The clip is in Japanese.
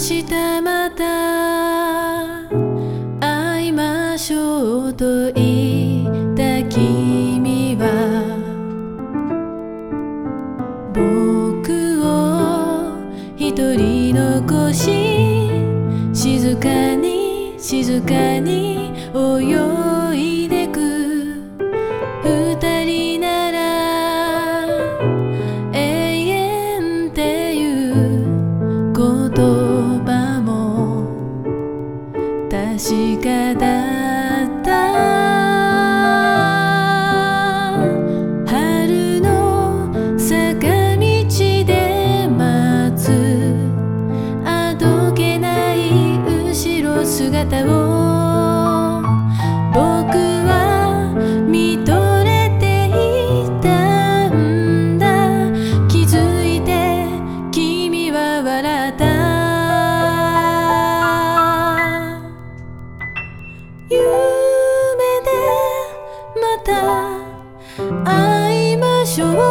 日また会いましょうと言った君は僕を一人残し静かに静かに泳いでく二人なら永遠っていう言葉も確かだった春の坂道で待つあどけない後ろ姿を僕は見とれていたんだ気づいて君は笑った夢でまた会いましょう